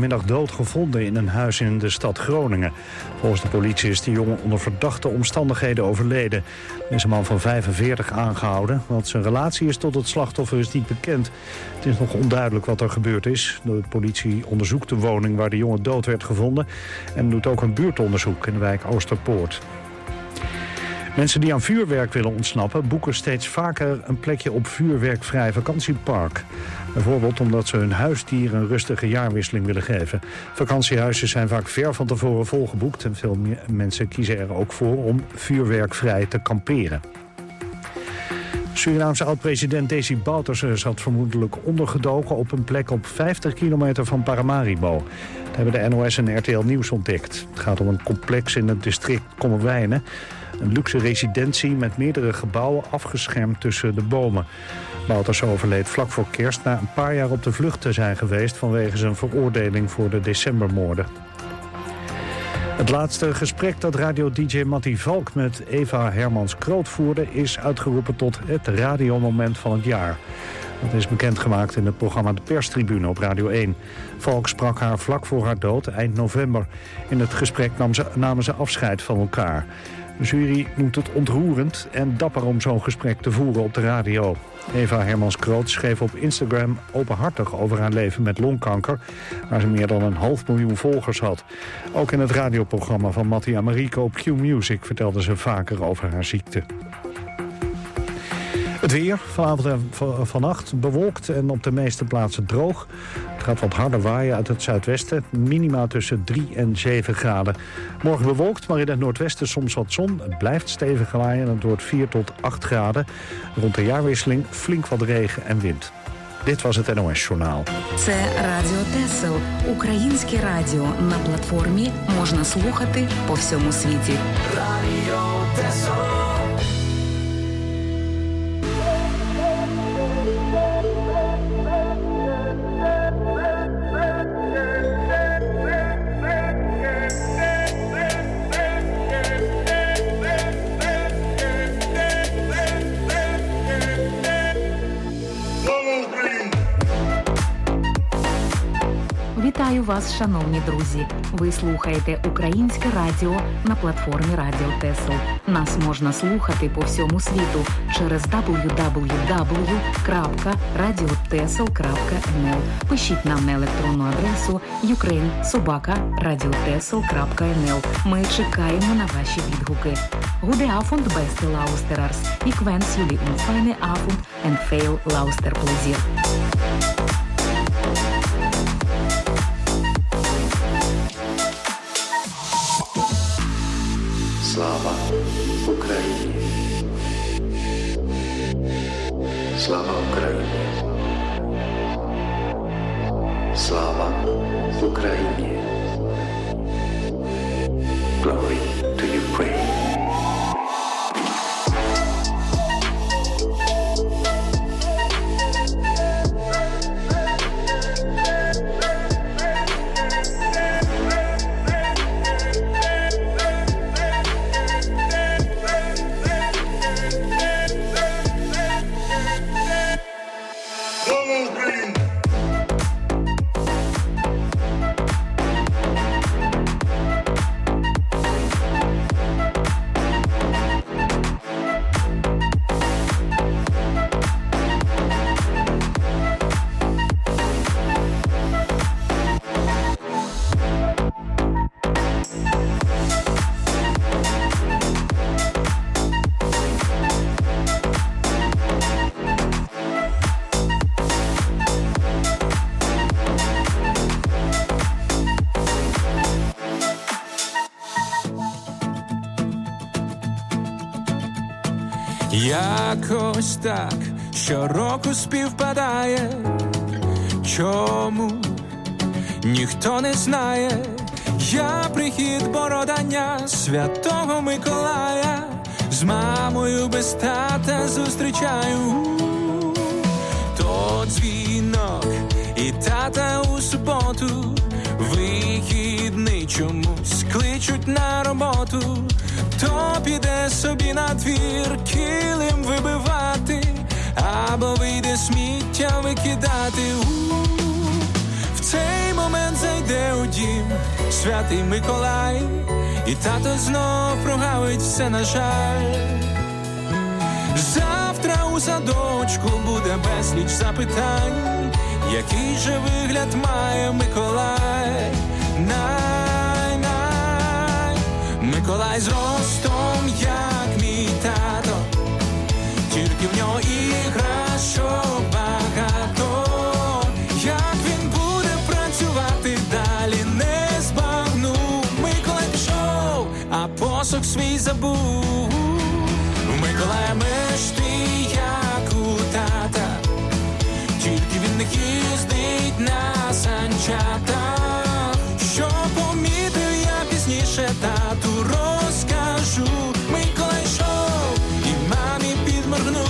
vanmiddag doodgevonden in een huis in de stad Groningen. Volgens de politie is de jongen onder verdachte omstandigheden overleden. Er is een man van 45 aangehouden. Wat zijn relatie is tot het slachtoffer is niet bekend. Het is nog onduidelijk wat er gebeurd is. De politie onderzoekt de woning waar de jongen dood werd gevonden en doet ook een buurtonderzoek in de wijk Oosterpoort. Mensen die aan vuurwerk willen ontsnappen boeken steeds vaker een plekje op vuurwerkvrij vakantiepark. Bijvoorbeeld omdat ze hun huisdier een rustige jaarwisseling willen geven. Vakantiehuizen zijn vaak ver van tevoren volgeboekt en veel mensen kiezen er ook voor om vuurwerkvrij te kamperen. Surinaamse oud-president Desi Bouterse zat vermoedelijk ondergedoken op een plek op 50 kilometer van Paramaribo. Dat hebben de NOS en RTL Nieuws ontdekt. Het gaat om een complex in het district Kommerwijnen. Een luxe residentie met meerdere gebouwen afgeschermd tussen de bomen. Bouterse overleed vlak voor kerst na een paar jaar op de vlucht te zijn geweest vanwege zijn veroordeling voor de decembermoorden. Het laatste gesprek dat radio-dj Mattie Valk met Eva Hermans-Kroot voerde is uitgeroepen tot het radiomoment van het jaar. Dat is bekendgemaakt in het programma De Perstribune op Radio 1. Valk sprak haar vlak voor haar dood eind november. In het gesprek namen ze afscheid van elkaar. De jury noemt het ontroerend en dapper om zo'n gesprek te voeren op de radio. Eva Hermans-Kroot schreef op Instagram openhartig over haar leven met longkanker, waar ze meer dan 500.000 volgers had. Ook in het radioprogramma van Mattie Americo op Q-Music vertelde ze vaker over haar ziekte. Het weer, vanavond en vannacht bewolkt en op de meeste plaatsen droog. Het gaat wat harder waaien uit het zuidwesten. Minima tussen 3 en 7 graden. Morgen bewolkt, maar in het noordwesten soms wat zon. Het blijft stevig waaien en het wordt 4 tot 8 graden. Rond de jaarwisseling flink wat regen en wind. Dit was het NOS-journaal. Це Радіо Тесел. Українське радіо. На платформі можна слухати по всьому світі. Радіо Тесел. Вітаю вас, шановні друзі! Ви слухаєте Українське радіо на платформі Радіо Тесел. Нас можна слухати по всьому світу через www.radiotesel.nl. Пишіть нам на електронну адресу ukraine@radiotesel.nl. Ми чекаємо на ваші відгуки. Goede avond, beste luisteraars. Ik wens jullie een fijne avond en veel luisterplezier. Слава Україні! Слава Україні! Слава Україні! Glory to Ukraine! Якось так щороку співпадає. Чому? Ніхто не знає. Я прихід бородання Святого Миколая з мамою без тата зустрічаю. То дзвінок і тата у суботу, вихідний чомусь кличуть на роботу. То піде собі на двір килим вибивати, або вийде сміття викидати. В цей момент зайде у дім Святий Миколай, і тато знов прогавить все, на жаль. Завтра у садочку буде безліч запитань, який же вигляд має Миколай. Миколай зростом, як мій тато, тільки в нього іграшок багато. Як він буде працювати далі, не збагну. Миколай пішов, а посох свій забув. В Миколая мешти, як у тата, тільки він не їздить на санчатах. Що помітив я пізніше, тату розкажу. Миколай йшов і мамі підморгнув.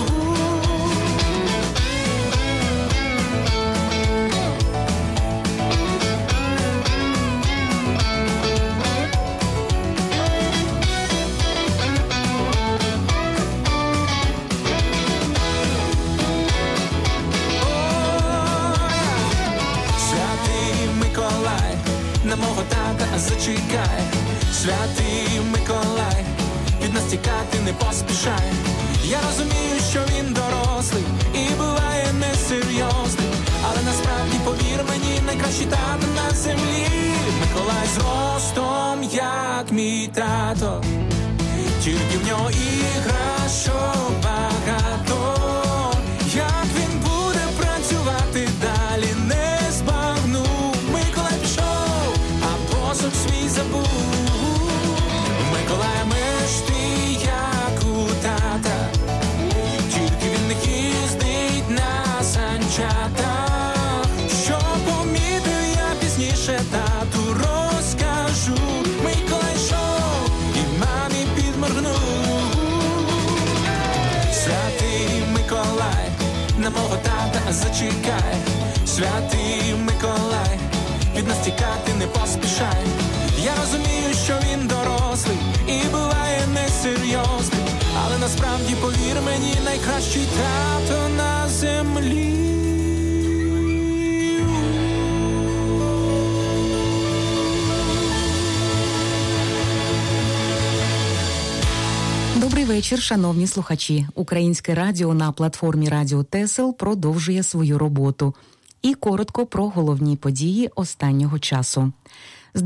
На мого тата зачекай, Святий Миколай, від нас тікати не поспішай. Я розумію, що він дорослий і буває несерйозний, але насправді, повір мені, найкращий тато на землі. Миколай зростом, як мій тато, тільки в нього іграшок багато. Як він буде працювати далі, не збагну. Миколай пішов, а посох свій забув. Миколай мешти, як у тата, тільки він не їздить на санчатах. Що помітив я пізніше, тату розкажу. Миколай йшов і мамі підморгнув. Святий Миколай, на мого тата зачекай, Святий Миколай, від нас тікати не поспішай. Я розумію, що він дорослий і буває несерйозний, але насправді, повір мені, найкращий тато на землі. Добрий вечір, шановні слухачі. Українське радіо на платформі Радіо Тесел продовжує свою роботу. І коротко про головні події останнього часу. З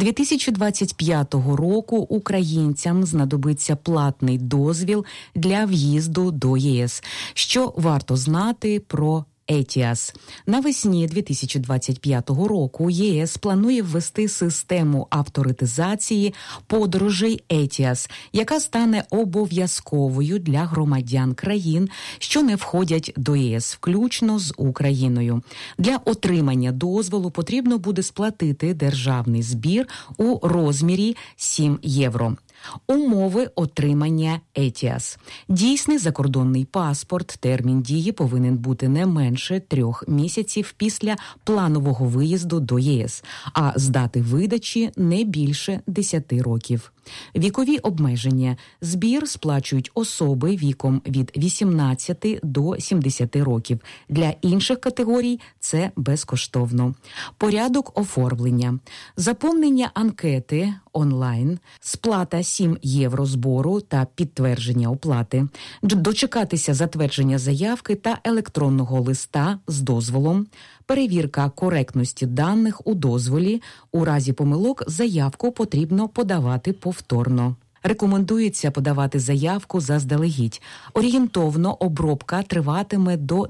2025 року українцям знадобиться платний дозвіл для в'їзду до ЄС. Що варто знати про ETIAS? Навесні 2025 року ЄС планує ввести систему авторитизації подорожей ETIAS, яка стане обов'язковою для громадян країн, що не входять до ЄС, включно з Україною. Для отримання дозволу потрібно буде сплатити державний збір у розмірі 7 євро. Умови отримання ETIAS. Дійсний закордонний паспорт, термін дії повинен бути не менше 3 місяців після планового виїзду до ЄС, а з дати видачі не більше 10 років. Вікові обмеження. Збір сплачують особи віком від 18 до 70 років. Для інших категорій це безкоштовно. Порядок оформлення. Заповнення анкети онлайн, сплата 7 євро збору та підтвердження оплати, дочекатися затвердження заявки та електронного листа з дозволом, перевірка коректності даних у дозволі. У разі помилок заявку потрібно подавати повторно. Рекомендується подавати заявку заздалегідь. Орієнтовно обробка триватиме до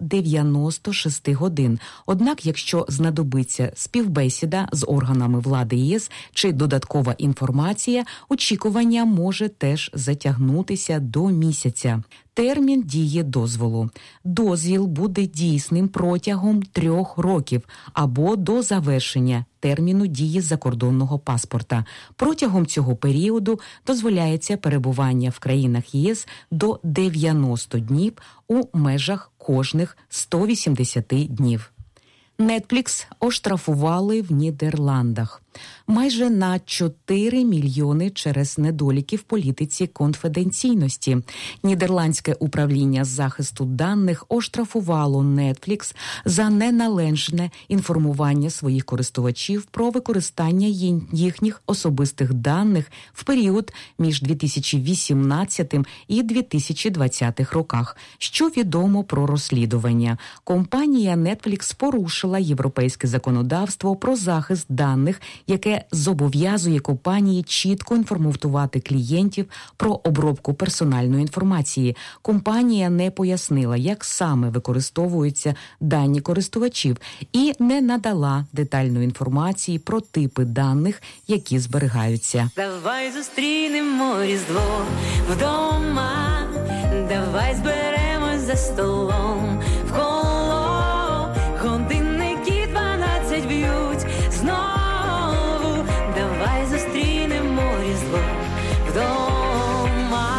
96 годин. Однак, якщо знадобиться співбесіда з органами влади ЄС чи додаткова інформація, очікування може теж затягнутися до місяця. Термін дії дозволу. Дозвіл буде дійсним протягом 3 років або до завершення терміну дії закордонного паспорта. Протягом цього періоду дозволяється перебування в країнах ЄС до 90 днів у межах кожних 180 днів. Netflix оштрафували в Нідерландах. Майже на 4 мільйони через недоліки в політиці конфіденційності. Нідерландське управління захисту даних оштрафувало Netflix за неналежне інформування своїх користувачів про використання їхніх особистих даних в період між 2018 і 2020 роках. Що відомо про розслідування? Компанія Netflix порушила європейське законодавство про захист даних, яке зобов'язує компанії чітко інформувати клієнтів про обробку персональної інформації. Компанія не пояснила, як саме використовуються дані користувачів, і не надала детальної інформації про типи даних, які зберігаються. Давай зустрінемо Різдво вдома, давай зберемось за столом вколо, годинники 12 б'ють знову, давай зустрінемо Різдво вдома.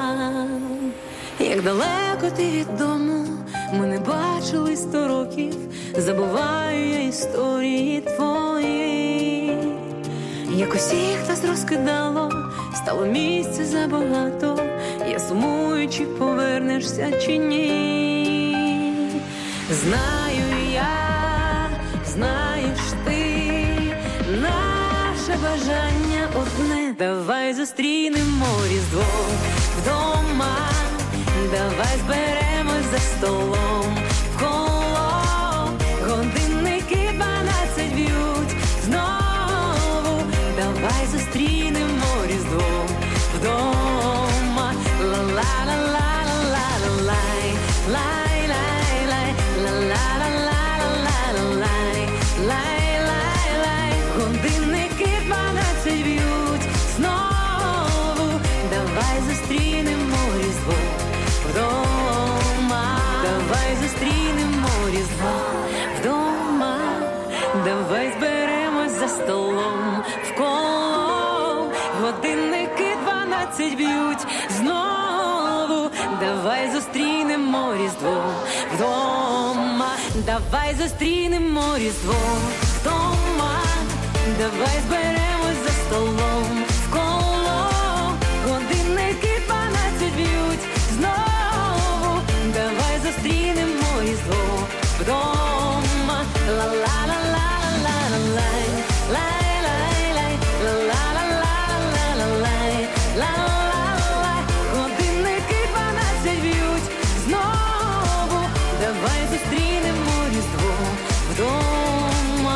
Як далеко ти від дому, ми не бачились 100 років, забуваю я історії твої. Як усіх нас розкидало, стало місця забагато, я сумую, чи повернешся, чи ні. Знаю я, знаєш ти, наше бажання одне. Давай зустрінемо Різдво вдома, давай зберемось за столом вколо, годинники 12 б'ють знову, давай зустрінемо Різдво вдома. Ла-ла-ла-ла-ла-ла-лай, лай-лай-лай, ла-ла-ла-ла-ла-ла-лай, лай-лай-лай, годинники 12 б'ють знову, давай зустрінемо Різдво вдома, давай зустрінемо Різдво вдома, давай зберемось за столом вколо, годинники 12 б'ють знову, давай зустрінемо Різдво вдома, давай зустрінемо Різдво вдома, давай зберемось за столом вколо, годинники 12 б'ють знову, давай зустрінемо Різдво вдома. Ла-ла-ла-ла-ла-ла-лай, лай-лай-лай, ла-ла-ла-ла-ла-лай, ла-ла-ла, годинники 12 б'ють знову, давай зустрінемо Різдво вдома.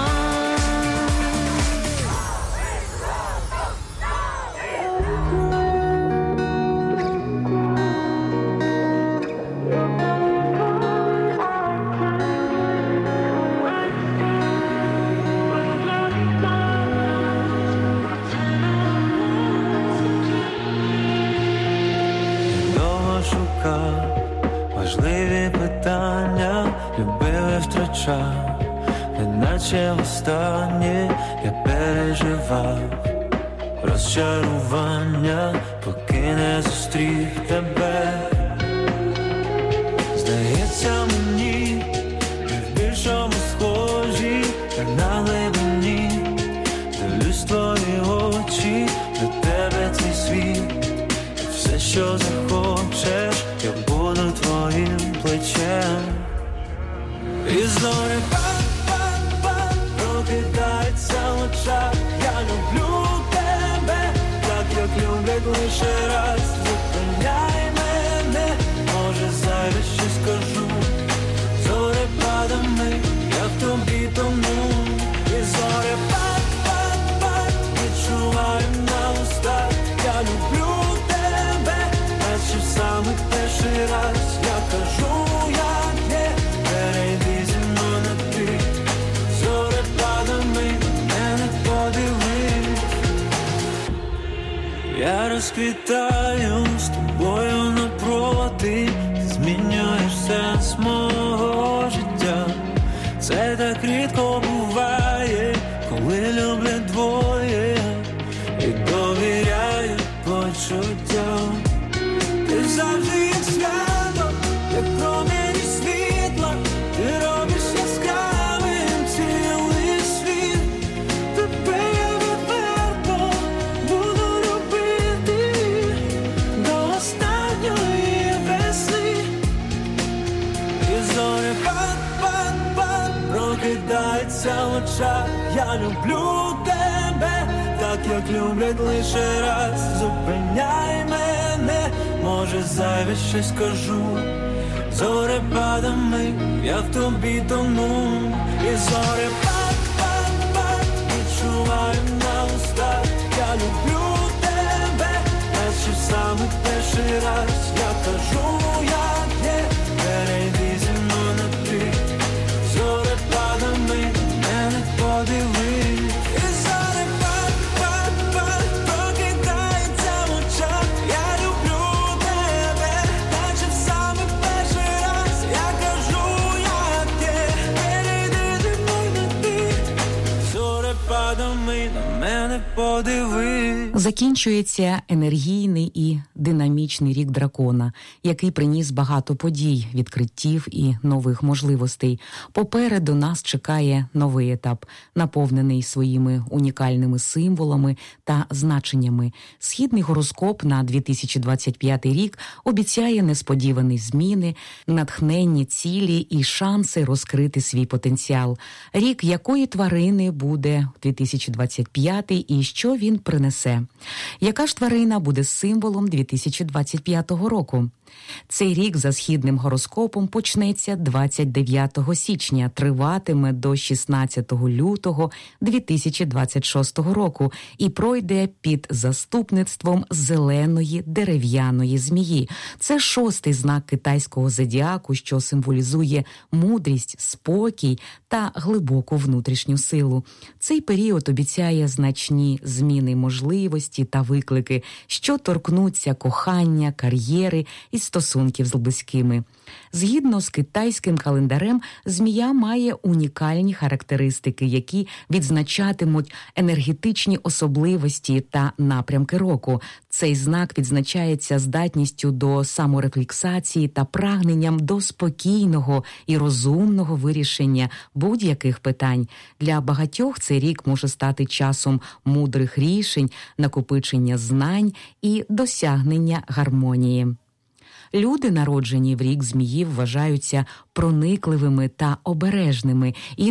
Важливі питання любив і втрачав, неначе останнє я переживав розчарування, поки не зустрів тебе. Здається мені, ми в більшому схожі, як на глибині. Дивлюсь твої очі, до тебе твій світ. Все, що захочеш, я буду твоїм плечем. І зорі пак-пак-пак прокидаються в очах. Я люблю тебе, так як люблять лише раз. Зупиняй мене, може зайве щось скажу. Зорепадами, я в тобі тону. І зорі пак-пак-пак відчуваю на устах. Я люблю тебе, наче в самий перший раз. Я кажу, як є, перейди зі мною на ти. Зорепадами мене подивись. Я розквітаю з тобою напроти. Ти змінюєш сенс мого життя. Це так рідко буває, коли люблять двоє і довіряють почуттям. Ти завжди як свято, як промені світла. Ти робиш яскравим цілий світ. Тебе я люблю тебе, так як люблять лише раз. Зупиняй мене, може зайве щось скажу. Зорепадами я в тобі тону. І зорепад, відчуваю на устах. Я люблю тебе, наче в самий перший раз. Я кажу, як є, перейди зі мною на ти. Зорепадами мене подивись. І зорепад, прокидається в очах. Я люблю тебе, наче в самий перший раз. Я кажу, як є, перейди зі мною на ти. Зорепадами на мене подивись. Закінчується енергійний і динамічний рік дракона, який приніс багато подій, відкриттів і нових можливостей. Попереду нас чекає новий етап, наповнений своїми унікальними символами та значеннями. Східний гороскоп на 2025 рік обіцяє несподівані зміни, натхненні цілі і шанси розкрити свій потенціал. Рік якої тварини буде 2025 і що він принесе? Яка ж тварина буде символом 2025 року? Цей рік за східним гороскопом почнеться 29 січня, триватиме до 16 лютого 2026 року і пройде під заступництвом зеленої дерев'яної змії. Це 6-й знак китайського зодіаку, що символізує мудрість, спокій та глибоку внутрішню силу. Цей період обіцяє значні зміни можливості та виклики, що торкнуться кохання, кар'єри і стосунків з близькими. Згідно з китайським календарем, змія має унікальні характеристики, які відзначатимуть енергетичні особливості та напрямки року. Цей знак відзначається здатністю до саморефлексації та прагненням до спокійного і розумного вирішення будь-яких питань. Для багатьох цей рік може стати часом мудрих рішень, накопичення знань і досягнення гармонії. Люди, народжені в рік змії, вважаються проникливими та обережними, і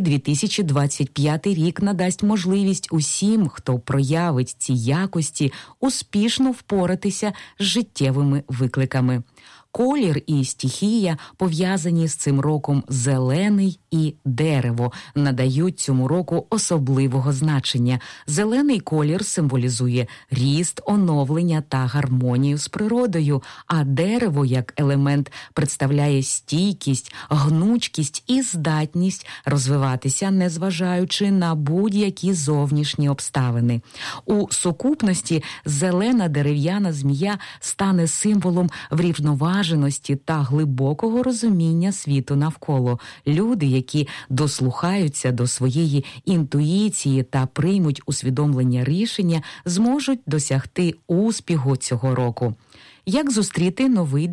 2025 рік надасть можливість усім, хто проявить ці якості, успішно впоратися з життєвими викликами. Колір і стихія, пов'язані з цим роком зелений і дерево, надають цьому року особливого значення. Зелений колір символізує ріст, оновлення та гармонію з природою, а дерево як елемент представляє стійкість, гнучкість і здатність розвиватися, незважаючи на будь-які зовнішні обставини. У сукупності зелена дерев'яна змія стане символом врівноваженості та глибокого розуміння світу навколо. Люди, які дослухаються до своєї інтуїції та приймуть усвідомлення рішення, зможуть досягти успіху цього року. Як зустріти новий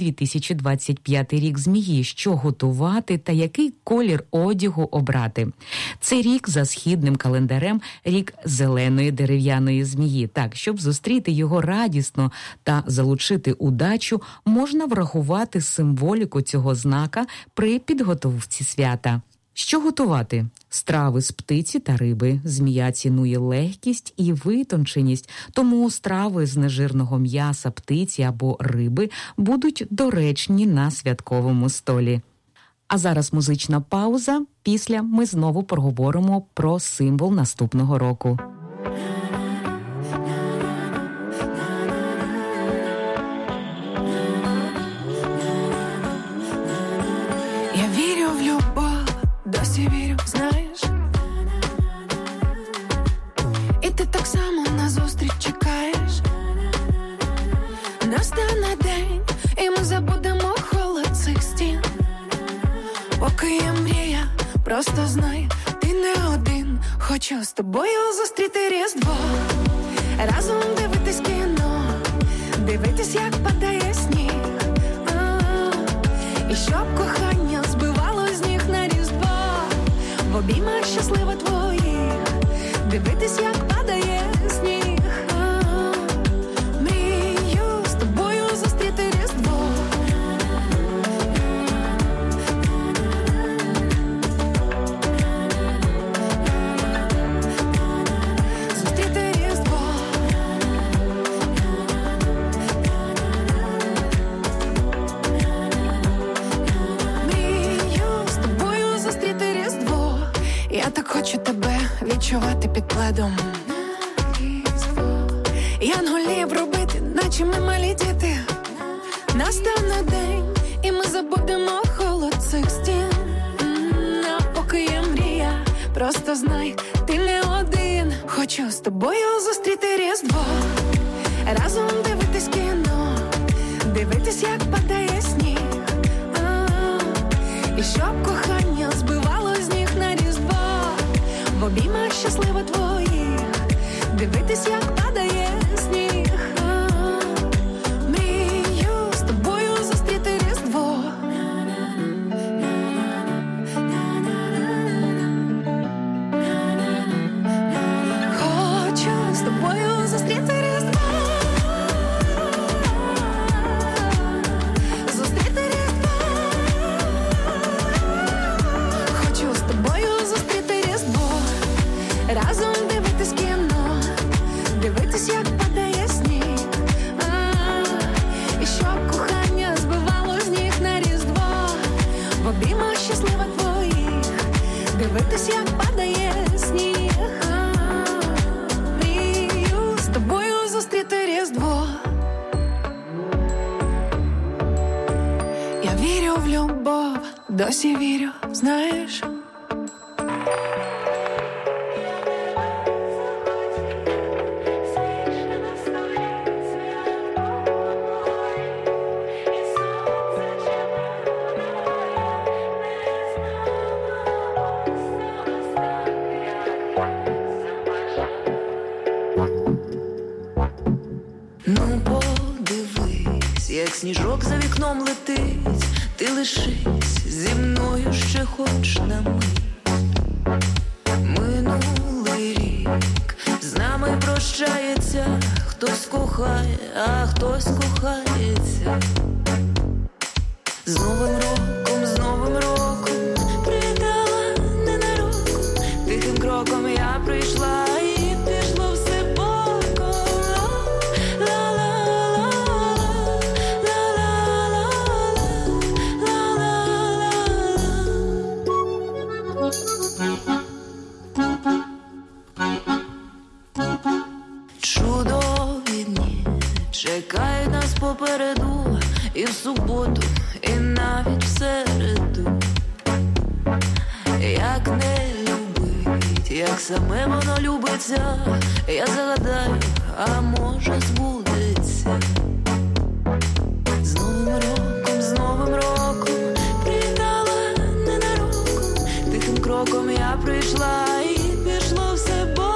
2025 рік змії, що готувати та який колір одягу обрати? Цей рік за східним календарем – рік зеленої дерев'яної змії. Так, щоб зустріти його радісно та залучити удачу, можна врахувати символіку цього знака при підготовці свята. Що готувати? Страви з птиці та риби. Змія цінує легкість і витонченість, тому страви з нежирного м'яса, птиці або риби будуть доречні на святковому столі. А зараз музична пауза. Після ми знову поговоримо про символ наступного року. Я вірю в любов, досі вірю, знаєш. І ти так само назустріч чекаєш. Настане день, і ми забудемо холод цих стін. Поки є мрія, просто знай, ти не один. Хочу з тобою зустріти Різдво, разом дивитись кіно, дивитись, як падає сніг. І щоб кохання збивало з ніг на Різдво, в обіймах щаслива твоїх, дивитись, як падає сніг. Мрію з тобою зустріти Різдво. ночувати під пледом. Янголів робити, наче ми малі діти. Настане день, і ми забудемо холод цих стін. А поки є мрія, просто знай, ти не один. Хочу з тобою зустріти Різдво, разом дивитись кіно, дивитись, як падає сніг. І щоб кохання збивало з ніг на Різдво, в обіймах щаслива твоїх, дивитись, як падає сніг. Мрію з тобою зустріти Різдво. Хочу з тобою зустріти Різдво. Зустріти Різдво. Хочу з тобою зустріти Різдво. Разом дивитись кіно, дивитись, як падає сніг. І щоб кохання збивало з ніг на Різдво, в обіймах щаслива твоїх, дивитись, як падає сніг. Мрію з тобою зустріти Різдво. Я вірю в любов, досі вірю, знаєш. Ну подивись, як сніжок за вікном летить, ти лишись зі мною ще хоч на мить. Минулий рік з нами прощається, хтось кохає, а хтось кохається. З Новим роком привітала ненароком, тихим кроком я прийшла і пішло все боком. Чудові дні чекають нас попереду, і в суботу, і навіть в середу. Як не любить, як саме воно любиться, я загадаю, а може збудеться. З Новим роком привітала ненароком, тихим кроком я прийшла і пішло все боком.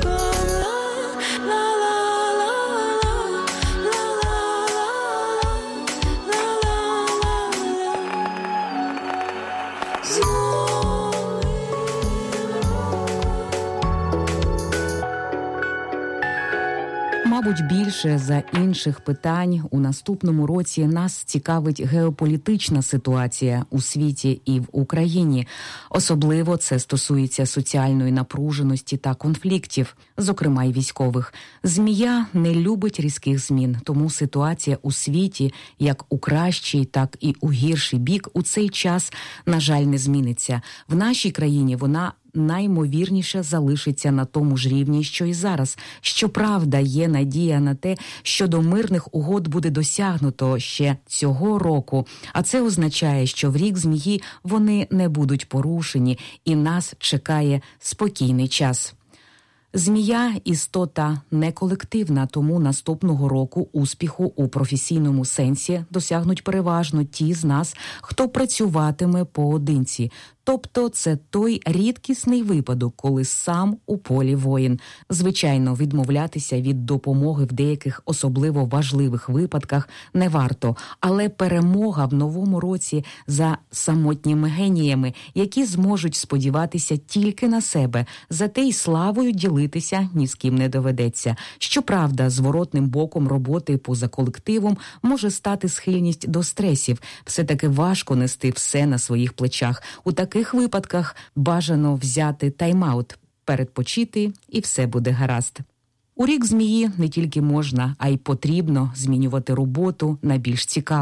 Мабуть, більше за інших питань у наступному році нас цікавить геополітична ситуація у світі і в Україні. Особливо це стосується соціальної напруженості та конфліктів, зокрема й військових. Змія не любить різких змін, тому ситуація у світі як у кращий, так і у гірший бік у цей час, на жаль, не зміниться. В нашій країні вона наймовірніше залишиться на тому ж рівні, що і зараз. Щоправда, є надія на те, що до мирних угод буде досягнуто ще цього року. А це означає, що в рік змії вони не будуть порушені і нас чекає спокійний час. Змія – істота не колективна, тому наступного року успіху у професійному сенсі досягнуть переважно ті з нас, хто працюватиме поодинці. Тобто це той рідкісний випадок, коли сам у полі воїн. Звичайно, відмовлятися від допомоги в деяких особливо важливих випадках не варто, але перемога в новому році за самотніми геніями, які зможуть сподіватися тільки на себе, зате й славою ділитися ні з ким не доведеться. Щоправда, зворотним боком роботи поза колективом може стати схильність до стресів. Все-таки важко нести все на своїх плечах. У таких випадках бажано взяти тайм-аут, передпочити і все буде гаразд. У рік змії не тільки можна, а й потрібно змінювати роботу на більш цікаву.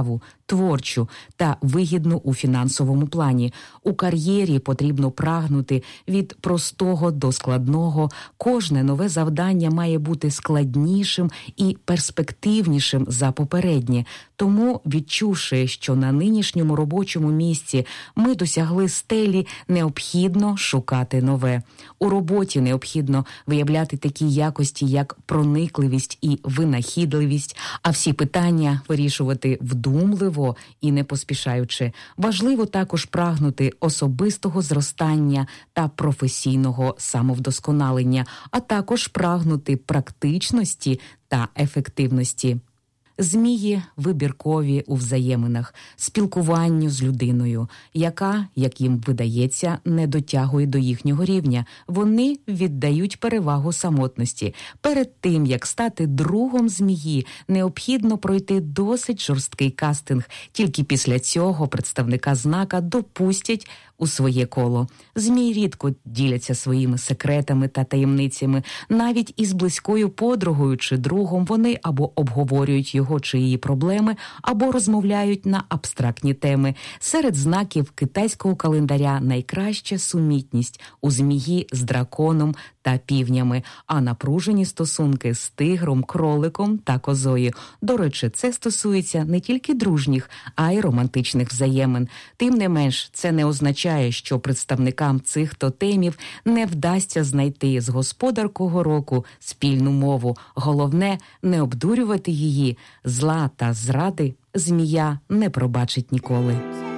творчу та вигідну у фінансовому плані. У кар'єрі потрібно прагнути від простого до складного. Кожне нове завдання має бути складнішим і перспективнішим за попереднє. Тому, відчувши, що на нинішньому робочому місці ми досягли стелі, необхідно шукати нове. У роботі необхідно виявляти такі якості, як проникливість і винахідливість, а всі питання вирішувати вдумливо і не поспішаючи. Важливо також прагнути особистого зростання та професійного самовдосконалення, а також прагнути практичності та ефективності. Змії вибіркові у взаєминах, спілкуванню з людиною, яка, як їм видається, не дотягує до їхнього рівня. Вони віддають перевагу самотності. Перед тим, як стати другом змії, необхідно пройти досить жорсткий кастинг. Тільки після цього представника знака допустять у своє коло. Змії рідко діляться своїми секретами та таємницями. Навіть із близькою подругою чи другом вони або обговорюють його чи її проблеми, або розмовляють на абстрактні теми. Серед знаків китайського календаря найкраща сумітність у змії з драконом та півнями, а напружені стосунки з тигром, кроликом та козою. До речі, це стосується не тільки дружніх, а й романтичних взаємин. Тим не менш, це не означає, що представникам цих тотемів не вдасться знайти з господаркого року спільну мову. Головне – не обдурювати її. Зла та зради змія не пробачить ніколи.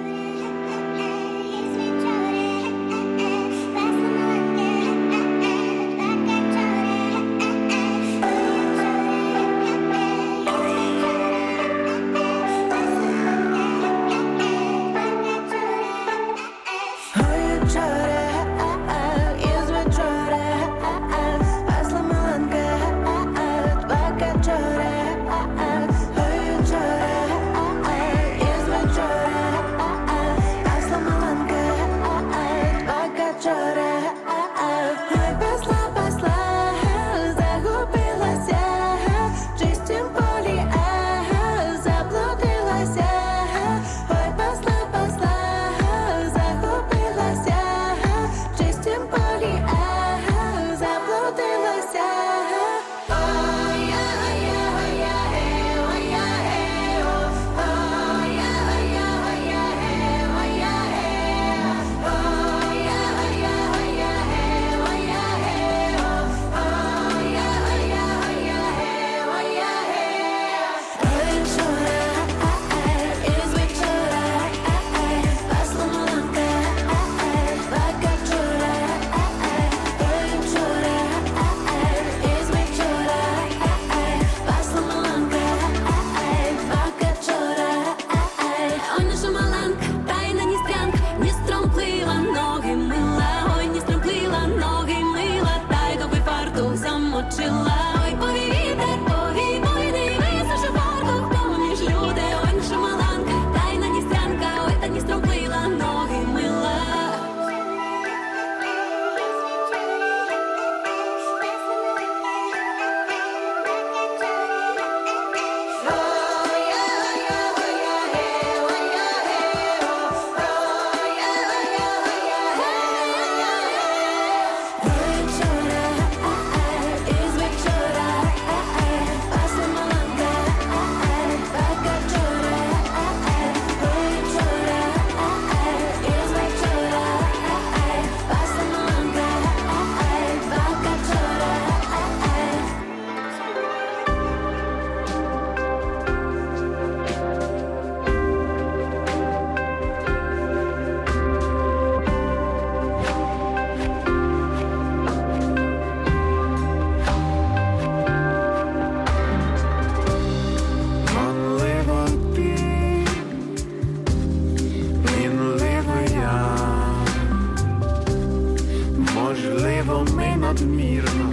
надмірно,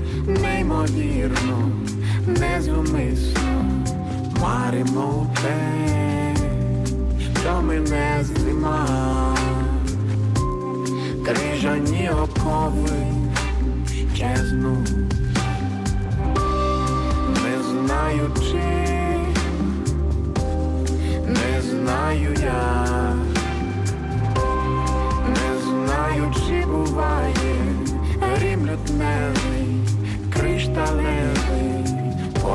неймовірно, незумисно маримо те, що мене знима. Крижані окови щезнуть, не знаючи, не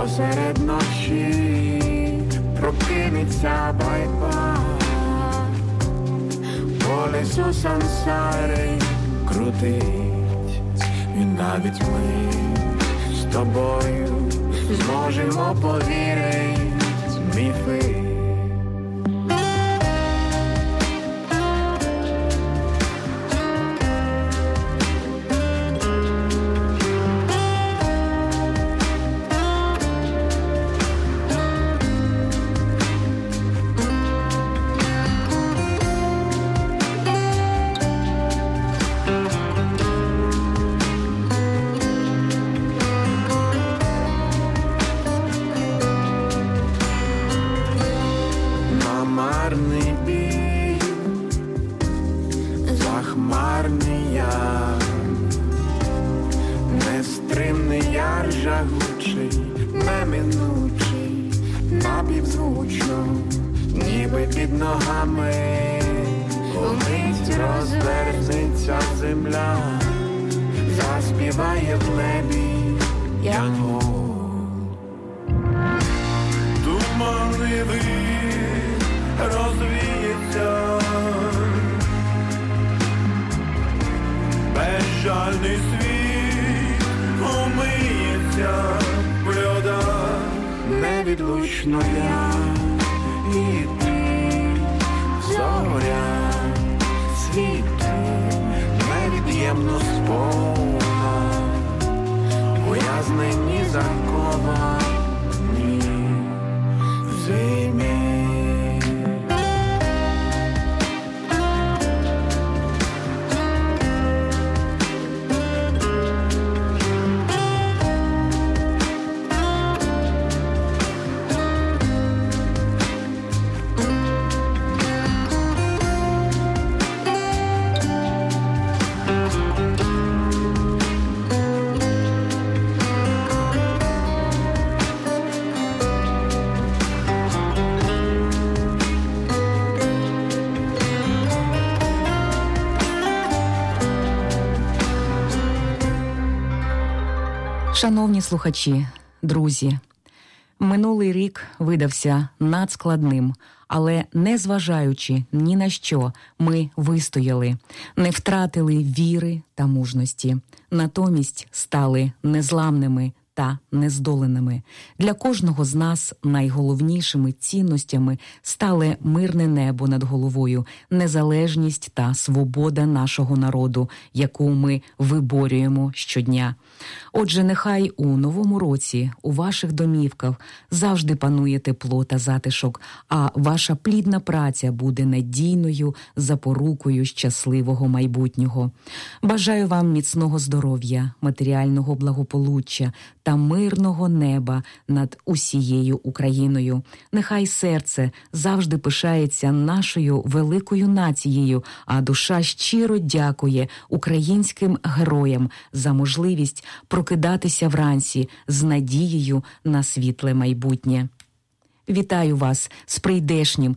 посеред ночі прокинеться байба, колесо сансари крутить, і навіть ми з тобою зможемо повірити в міфи. Захмарний яр, нестримний яр жагучий, неминучий, напівзвучно, ніби під ногами умить розверзнеться земля, заспіває в небі янгол. Туманний вир розвіється, безжальний світ умиється в льодах, невідлучно я і ти, зоря світу, невід'ємно сповна, ув'язнені заковані в зимі. Шановні слухачі, друзі, минулий рік видався надскладним, але незважаючи ні на що, ми вистояли, не втратили віри та мужності, натомість стали незламними та нездоленими. Для кожного з нас найголовнішими цінностями стали мирне небо над головою, незалежність та свобода нашого народу, яку ми виборюємо щодня. Отже, нехай у новому році у ваших домівках завжди панує тепло та затишок, а ваша плідна праця буде надійною запорукою щасливого майбутнього. Бажаю вам міцного здоров'я, матеріального благополуччя та мирного неба над усією Україною. Нехай серце завжди пишається нашою великою нацією, а душа щиро дякує українським героям за можливість прокидатися вранці з надією на світле майбутнє. Вітаю вас з прийдешнім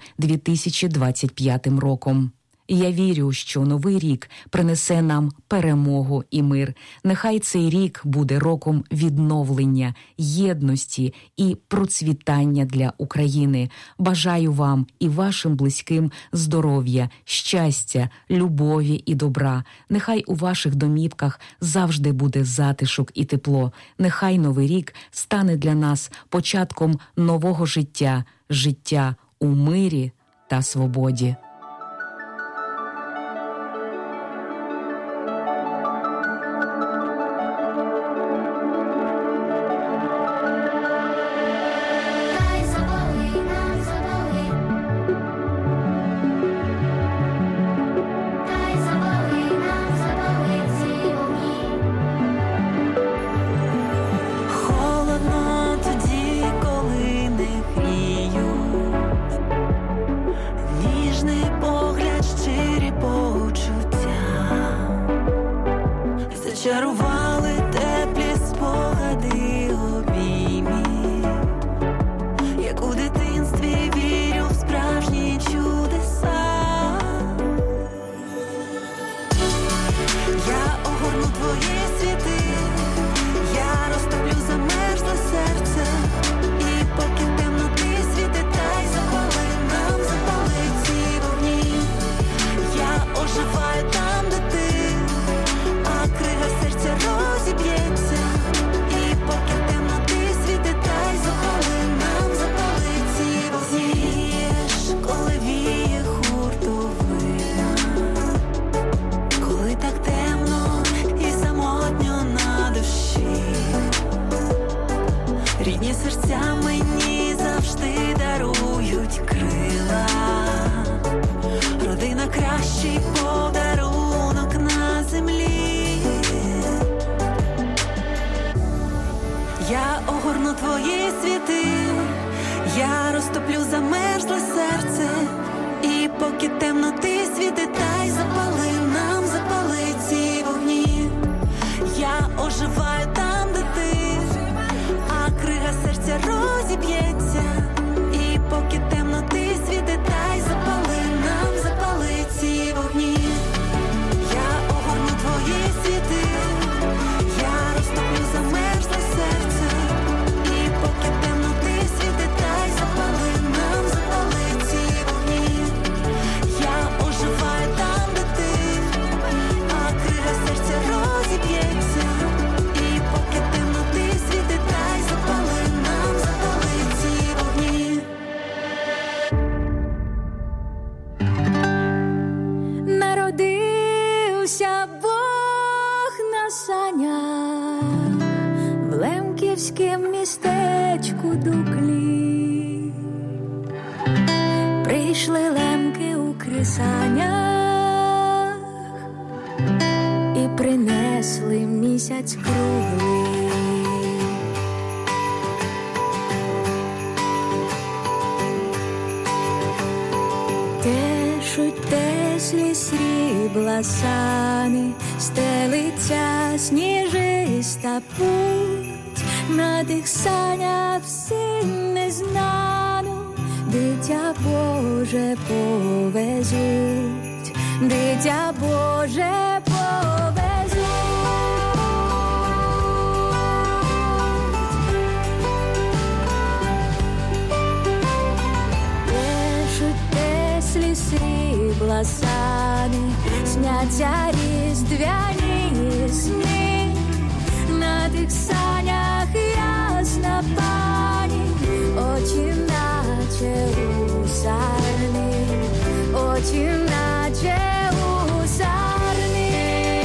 2025 роком. Я вірю, що новий рік принесе нам перемогу і мир. Нехай цей рік буде роком відновлення, єдності і процвітання для України. Бажаю вам і вашим близьким здоров'я, щастя, любові і добра. Нехай у ваших домівках завжди буде затишок і тепло. Нехай новий рік стане для нас початком нового життя, життя у мирі та свободі. Ніжний Рідні серця мені завжди дарують крила. Родина – кращий подарунок на землі. Я огорну твої світи, я розтоплю замерзле серце. І поки темноти світи, та й запали нам, запали ці вогні. Я оживаю там, де ти, а крига серця розіб'ється. І поки темноти світи, та й запали нам, запали ці вогні. Я огорну твої світи, я розтоплю замерзле серце. І поки темноти світи, та й запали нам, запали ці вогні. Я оживаю там, де ти, а крига серця розіб'ється. І поки темноти світи, та й запали нам, запали ці вогні. Народився Бог на санях в лемківськім містечку Дуклі. Прийшли лемки у крисанях і принесли місяць круглий. Тешуть теслі срібла сани, стелиться сніжиста путь. На тих санях всім незнану Дитя Боже повезуть, Дитя Боже повезуть. Тешуть теслі срібла сани, сняться різдвяні сни. На тих санях ясна пані, очі наче у сарни, очі наче у сарни.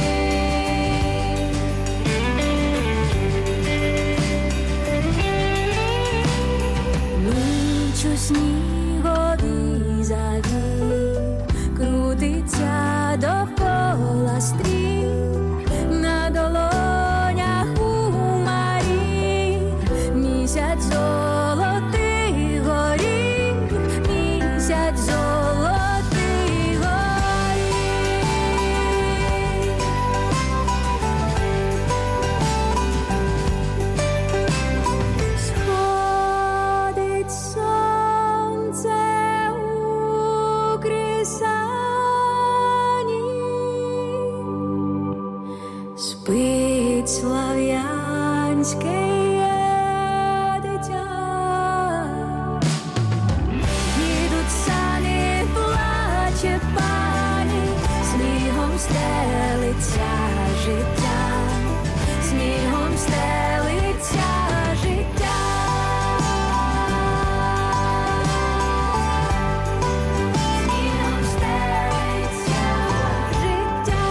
Ніч у сніговій заві крутиться довкола стріх. На долонях у Марії місяць золотий горіх, місяць золотий горіх. Сходить сонце у крисані, спить слав'янське дитя. Їдуть сани, плаче пані, снігом стелиться життя, снігом стелиться життя. Снігом стелиться життя.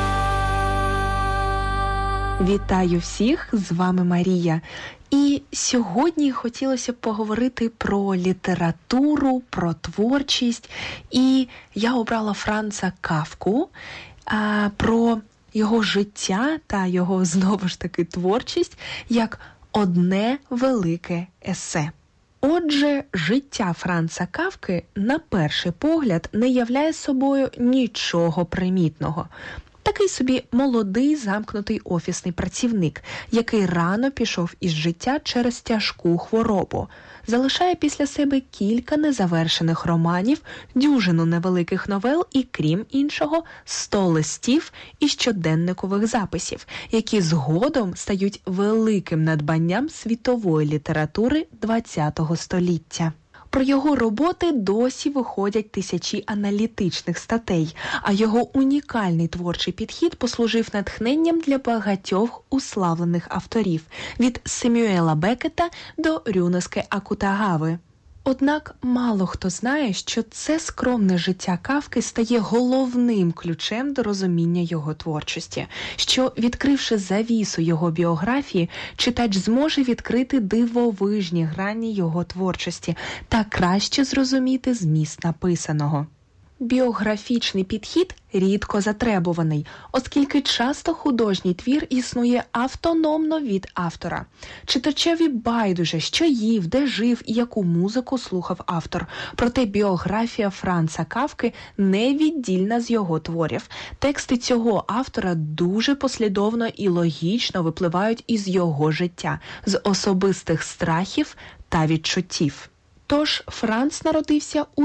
Вітаю всіх, з вами Марія. І сьогодні хотілося б поговорити про літературу, про творчість. І я обрала Франца Кафку, про його життя та його, знову ж таки, творчість, як одне велике есе. Отже, життя Франца Кафки, на перший погляд, не являє собою нічого примітного. Такий собі молодий, замкнутий офісний працівник, який рано пішов із життя через тяжку хворобу. Залишає після себе кілька незавершених романів, дюжину невеликих новел і, крім іншого, 100 листів і щоденникових записів, які згодом стають великим надбанням світової літератури ХХ століття. Про його роботи досі виходять тисячі аналітичних статей, а його унікальний творчий підхід послужив натхненням для багатьох уславлених авторів – від Семюела Беккета до Рюнеске Акутагави. Однак мало хто знає, що це скромне життя Кафки стає головним ключем до розуміння його творчості, що, відкривши завісу його біографії, читач зможе відкрити дивовижні грані його творчості та краще зрозуміти зміст написаного. Біографічний підхід рідко затребуваний, оскільки часто художній твір існує автономно від автора. Читачеві байдуже, що їв, де жив і яку музику слухав автор. Проте біографія Франца Кафки невіддільна з його творів. Тексти цього автора дуже послідовно і логічно випливають із його життя, з особистих страхів та відчуттів. Тож Франц народився у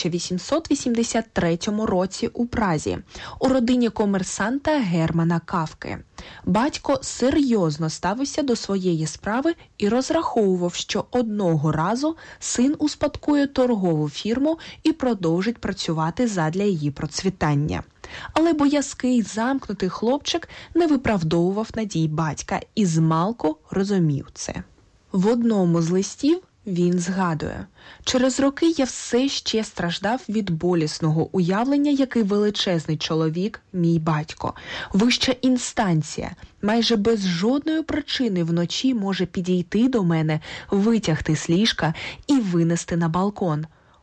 1883 році у Празі, у родині комерсанта Германа Кафки. Батько серйозно ставився до своєї справи і розраховував, що одного разу син успадкує торгову фірму і продовжить працювати задля її процвітання. Але боязкий, замкнутий хлопчик не виправдовував надій батька і змалку розумів це. В одному з листів він згадує: «Через роки я все ще страждав від болісного уявлення, який величезний чоловік, мій батько. Вища інстанція майже без жодної причини вночі може підійти до мене, витягти з ліжка і винести на балкон.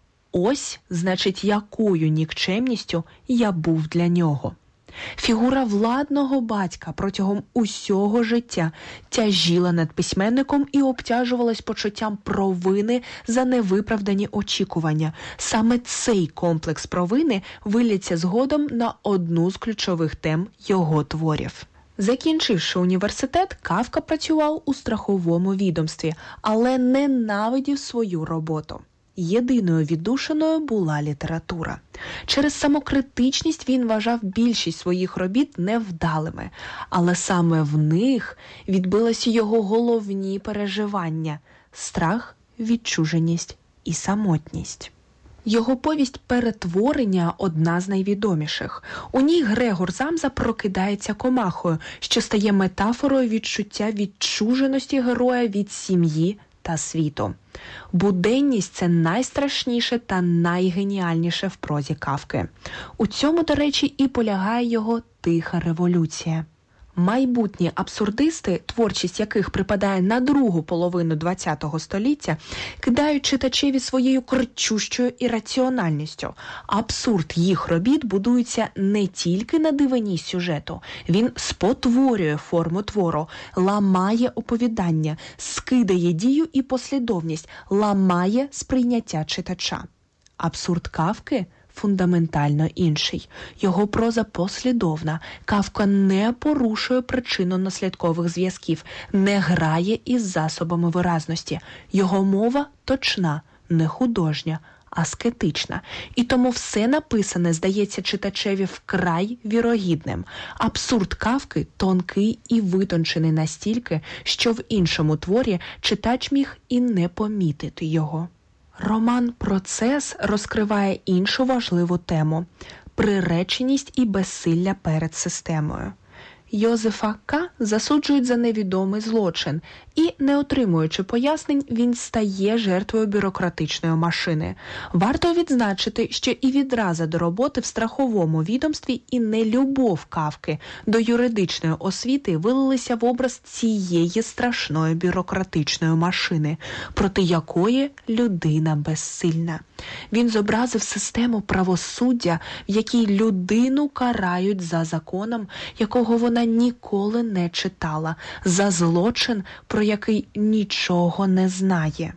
Ось, значить, якою нікчемністю я був для нього». Фігура владного батька протягом усього життя тяжіла над письменником і обтяжувалась почуттям провини за невиправдані очікування. Саме цей комплекс провини виліться згодом на одну з ключових тем його творів. Закінчивши університет, Кафка працював у страховому відомстві, але ненавидів свою роботу. Єдиною віддушиною була література. Через самокритичність він вважав більшість своїх робіт невдалими, але саме в них відбилися його головні переживання – страх, відчуженість і самотність. Його повість «Перетворення» – одна з найвідоміших. У ній Грегор Замза прокидається комахою, що стає метафорою відчуття відчуженості героя від сім'ї та світу. Буденність – це найстрашніше та найгеніальніше в прозі Кафки. У цьому, до речі, і полягає його тиха революція. Майбутні абсурдисти, творчість яких припадає на другу половину ХХ століття, кидають читачеві своєю кричущою ірраціональністю. Абсурд їх робіт будується не тільки на дивині сюжету. Він спотворює форму твору, ламає оповідання, скидає дію і послідовність, ламає сприйняття читача. Абсурд Кафки – фундаментально інший. Його проза послідовна. Кафка не порушує причинно-наслідкових зв'язків, не грає із засобами виразності. Його мова точна, не художня, аскетична. І тому все написане здається читачеві вкрай вірогідним. Абсурд Кафки тонкий і витончений настільки, що в іншому творі читач міг і не помітити його. Роман «Процес» розкриває іншу важливу тему – приреченість і безсилля перед системою. Йозефа К. засуджують за невідомий злочин і, не отримуючи пояснень, він стає жертвою бюрократичної машини. Варто відзначити, що і відраза до роботи в страховому відомстві, і нелюбов Кафки до юридичної освіти вилилися в образ цієї страшної бюрократичної машини, проти якої людина безсильна. Він зобразив систему правосуддя, в якій людину карають за законом, якого вона ніколи не читала, за злочин, про який нічого не знає.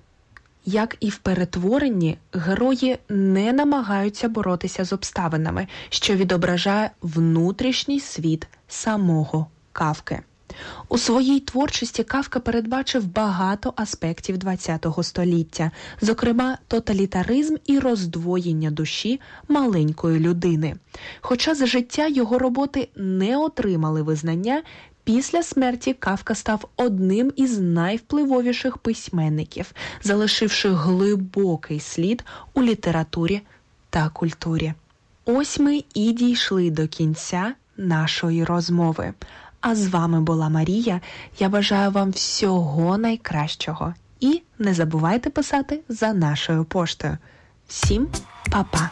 Як і в «Перетворенні», герої не намагаються боротися з обставинами, що відображає внутрішній світ самого Кафки. У своїй творчості Кафка передбачив багато аспектів ХХ століття, зокрема тоталітаризм і роздвоєння душі маленької людини. Хоча за життя його роботи не отримали визнання, після смерті Кафка став одним із найвпливовіших письменників, залишивши глибокий слід у літературі та культурі. Ось ми і дійшли до кінця нашої розмови. А з вами була Марія. Я бажаю вам всього найкращого І не забувайте писати за нашою поштою. Всім па-па!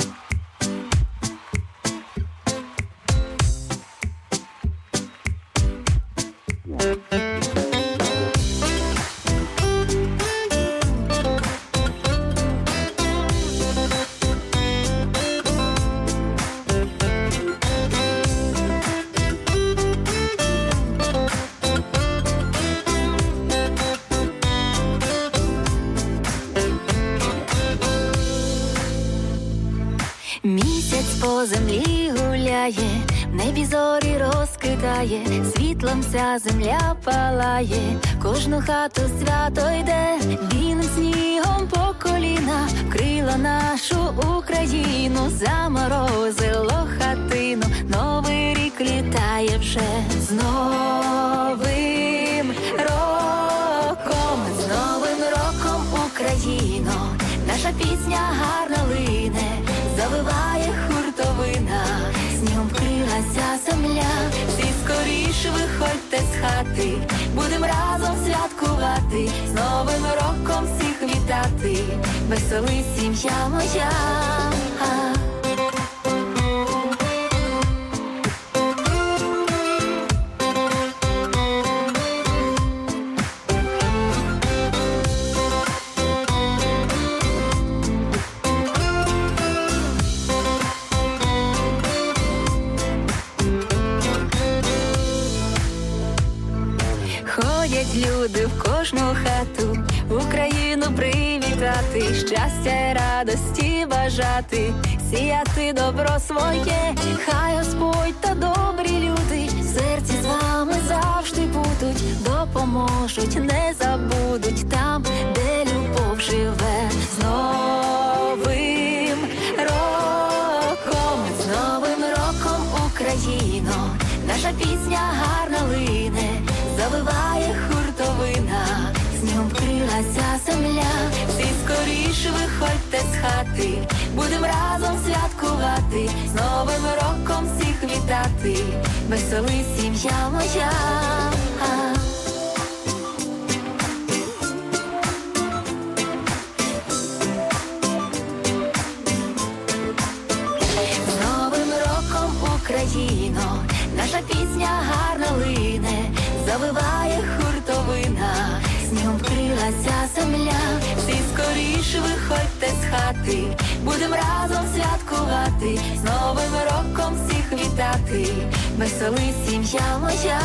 Місяць по землі гуляє, в небі зорі розкидає, світлом вся земля палає, кожну хату свято йде, білим снігом по коліна, вкрила нашу Україну, заморозило хатину, новий рік літає вже. З Новим роком, Україно, наша пісня гарна лине, завиває хуртовина, снігом вкрилася земля, всі скоріше виходьте з хати, будем разом святкувати, з Новим роком всіх вітати, веселись, сім'я моя. Люди в кожну хату Україну привітати, щастя й радості бажати, сіяти добро своє, хай Господь та добрі люди в серці з вами завжди будуть, допоможуть, не забудуть там, де любов живе. З Новим роком, Україно, наша пісня гарна лине, завиває хуртовина, снігом вкрилася земля, всі скоріше виходьте з хати, будем разом святкувати, з Новим роком всіх вітати, веселись, сім'я моя. З Новим роком, Україно, наша пісня гарна лине, завиває хуртовина, снігом вкрилася земля, всі скоріше виходьте з хати, будем разом святкувати, з Новим роком всіх вітати, веселись, сім'я моя.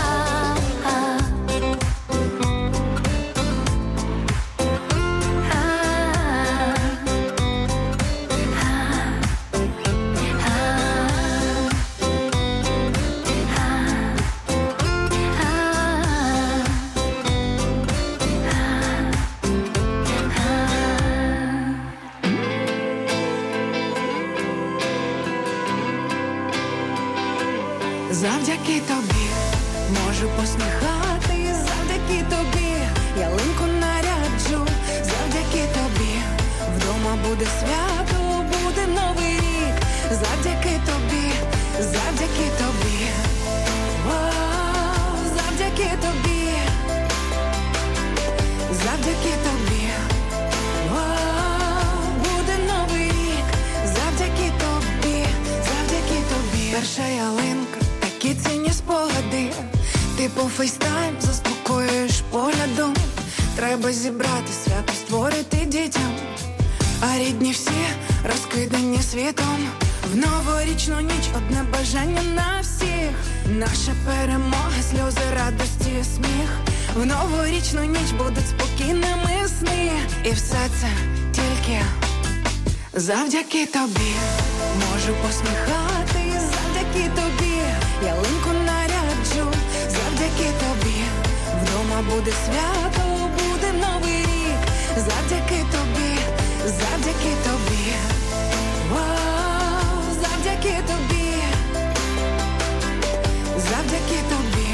Завдяки тобі можу посміхатись, завдяки тобі ялинку наряджу, завдяки тобі вдома буде свято, буде новий рік, завдяки тобі, завдяки тобі, завдяки тобі, завдяки тобі, буде новий рік, завдяки тобі, завдяки тобі. Перша ялинка, такі цінні спогади, ти по фейстайм заспокоюєш поглядом. Треба зібрати свято, створити дітям, а рідні всі розкидані світом. В новорічну ніч одне бажання на всіх, наша перемога, сльози, радості, сміх. В новорічну ніч будуть спокійними сни, і все це тільки завдяки тобі. Можу посміхатись, завдяки тобі ялинку наряджу, завдяки тобі вдома буде свято, буде новий рік, завдяки тобі, завдяки тобі, завдяки тобі, завдяки тобі,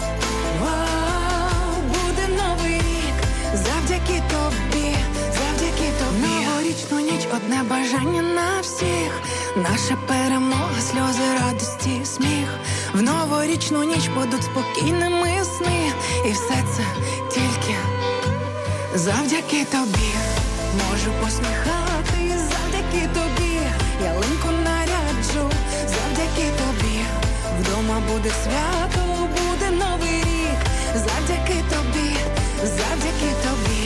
буде новий рік, завдяки тобі, завдяки тобі. Новорічну ніч одне бажання на всіх, наша перемога, сльози, радості, сміх. В новорічну ніч будуть спокійними сни, і все це тільки Завдяки тобі можу посміхатись, завдяки тобі ялинку наряджу, завдяки тобі вдома буде свято, буде новий рік, завдяки тобі, завдяки тобі,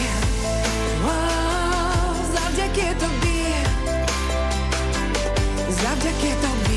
вау, завдяки тобі, завдяки тобі,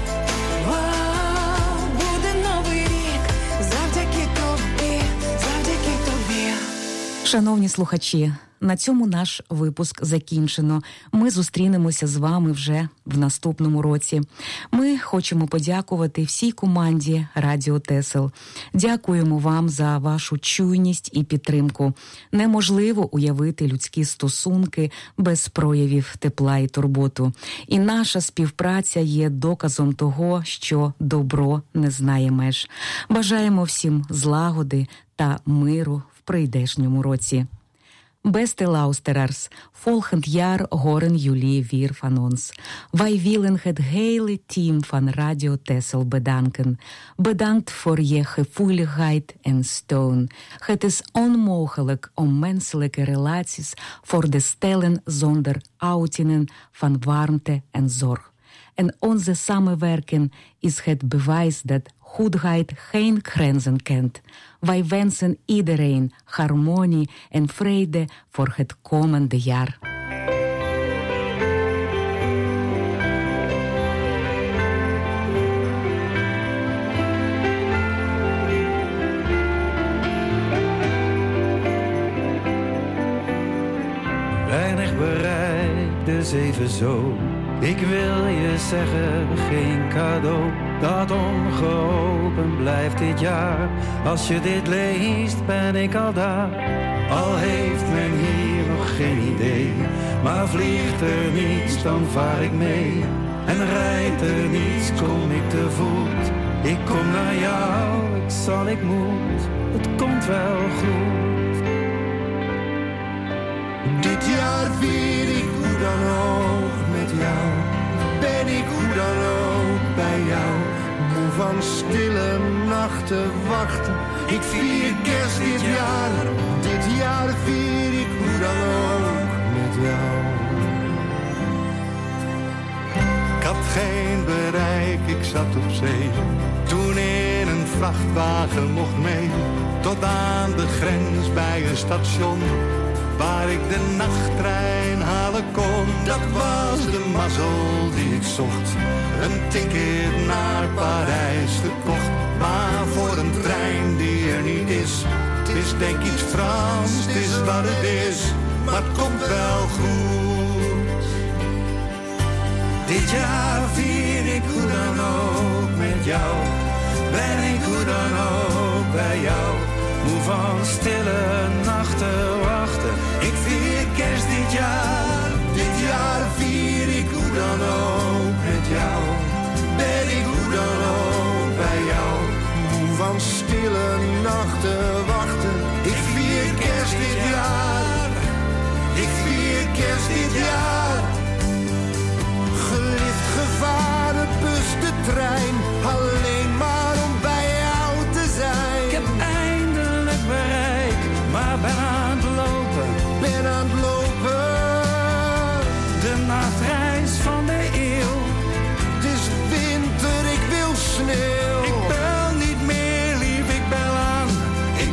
вау, буде новий рік, завдяки тобі, завдяки тобі. Шановні слухачі, на цьому наш випуск закінчено. Ми зустрінемося з вами вже в наступному році. Ми хочемо подякувати всій команді Радіо Тесел. Дякуємо вам за вашу чуйність і підтримку. Неможливо уявити людські стосунки без проявів тепла і турботу. І наша співпраця є доказом того, що добро не знає меж. Бажаємо всім злагоди та миру в прийдешньому році. Beste luisteraars, volgend jaar horen jullie weer van ons. Wij willen het hele team van Radio Tessel bedanken. Bedankt voor je gevoeligheid en steun. Het is onmogelijk om menselijke relaties voor te stellen zonder uitingen van warmte en zorg. En onze samenwerking is het bewijs dat goedheid geen grenzen kent. Wij wensen iedereen harmonie en vrede voor het komende jaar. Weinig bereikt, dus even zo. Ik wil je zeggen, geen cadeau dat ongeopend blijft dit jaar. Als je dit leest, ben ik al daar. Al heeft men hier nog geen idee, maar vliegt er niets, dan vaar ik mee. En rijdt er niets, kom ik te voet. Ik kom naar jou, ik moet, het komt wel goed. Dit jaar vier ik hoe dan ook met jou. Ben ik hoe dan ook bij jou. Moe van stille nachten wachten. Ik vier kerst dit jaar. Dit jaar vier ik hoe dan ook met jou. Ik had geen bereik, ik zat op zee. Toen in een vrachtwagen mocht mee. Tot aan de grens bij een station. Waar ik de nachttrein halen kon. Dat was de mazzel die ik zocht. Een ticket naar Parijs gekocht. Maar voor een trein die er niet is. Het is denk iets Frans, het is wat het is. Maar het komt wel goed. Dit jaar vier ik hoe dan ook met jou. Ben ik hoe dan ook bij jou. Moe van stille nachten wachten. Ik vier kerst dit jaar. Dit jaar vier ik hoe dan ook met jou. Ben ik hoe dan ook bij jou. Moe van stille nachten wachten. Ik vier kerst dit jaar. Ik vier kerst dit jaar. Gelift, gevaren, bus, de trein. Alleen maar om bij jou te zijn. Ik heb eindelijk bereik, maar ben aan het lopen. Ben aan het lopen. De nachtreis van de eeuw. Het is winter, ik wil sneeuw. Ik bel niet meer lief, ik bel aan. Ik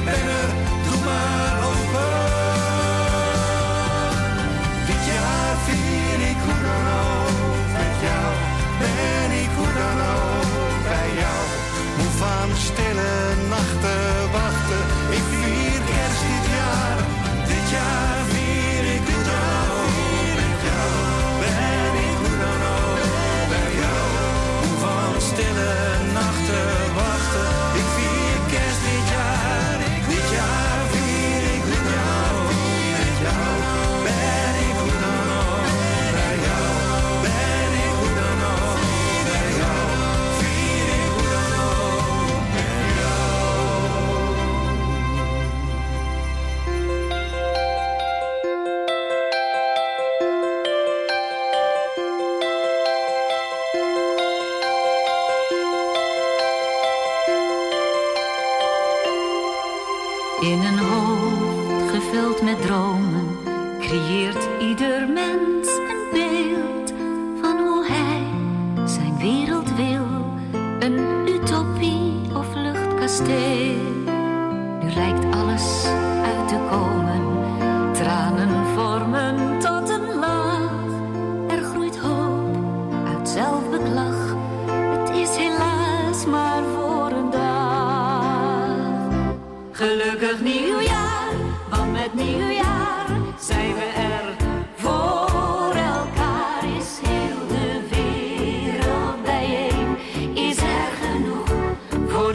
wereld met dromen creëert ieder mens een beeld van hoe hij zijn wereld wil. Een utopie of luchtkasteel. Nu lijkt alles uit te komen. Tranen vormen tot een lach. Er groeit hoop uit zelfbeklag. Het is helaas maar voor een dag. Gelukkig nieuwjaar, want met nieuwjaar zijn we er voor elkaar. Is heel de wereld bijeen, is er genoeg voor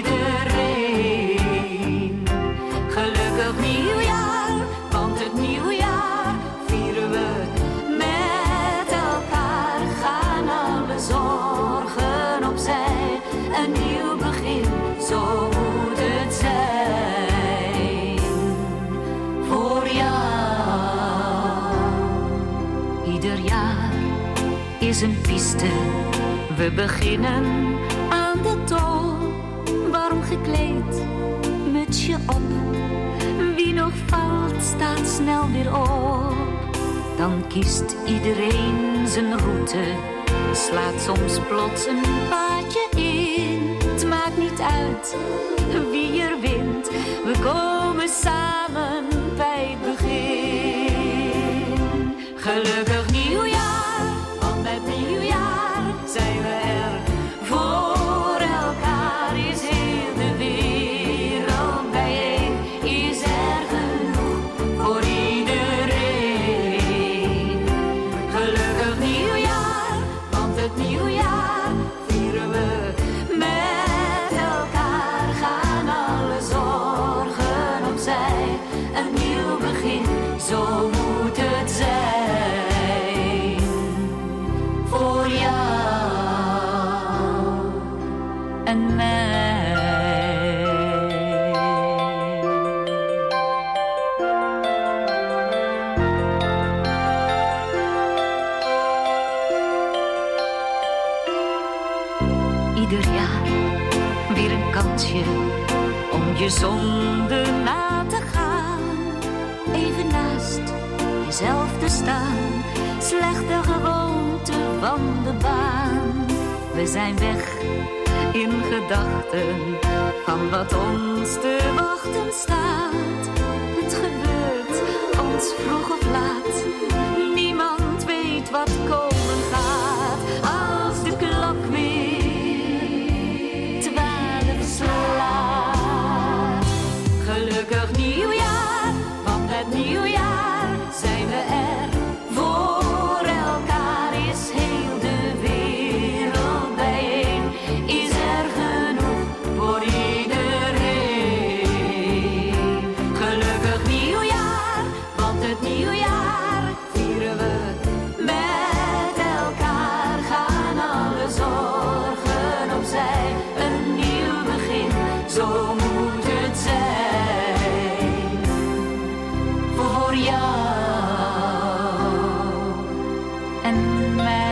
iedereen. Gelukkig nieuwjaar, want het nieuwjaar vieren we met elkaar. Gaan alle zorgen opzij, een nieuw begin, zo moet het zijn. Voor jou. Ieder jaar is een piste, we beginnen aan de top. Warm gekleed, mutsje op. Wie nog valt, staat snel weer op. Dan kiest iedereen zijn route. Slaat soms plots een paadje in. Het maakt niet uit wie er wint. We komen samen bij het begin. Gelukkig nieuwjaar, want met nieuwjaar zijn we er voor elkaar. Is heel de wereld bijeen, is er genoeg voor iedereen. Gelukkig nieuwjaar, want het nieuwjaar vieren we met elkaar. Gaan alle zorgen opzij, een nieuw begin, zo moet het zijn. Voor jou en mij. Ieder jaar weer een kansje om je zonde na te gaan. Even naast jezelf te staan, slechte gewoonte van de baan. We zijn weg in gedachten van wat ons te wachten staat. Het gebeurt ons vroeg of laat, niemand weet wat komen gaat. Als de klok weer 12 slaat. Gelukkig nieuwjaar, want met nieuwjaar zijn we er voor elkaar. Is heel de wereld bijeen, is er genoeg voor iedereen. Gelukkig nieuwjaar, want het nieuwjaar vieren we met elkaar. Gaan alle zorgen opzij, een nieuw begin, zo moet het zijn. Voor jou en mij.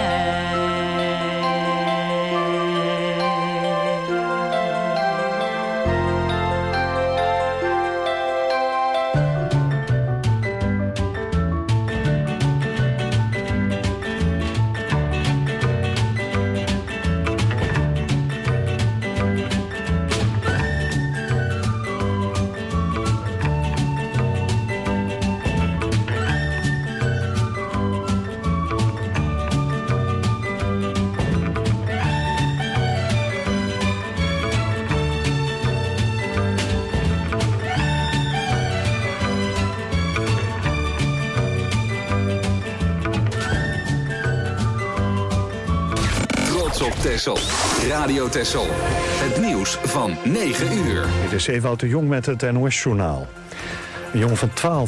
Op Texel. Radio Texel. Het nieuws van 9 uur. Dit is Ewout de Jong met het NOS-journaal. Een jongen van 12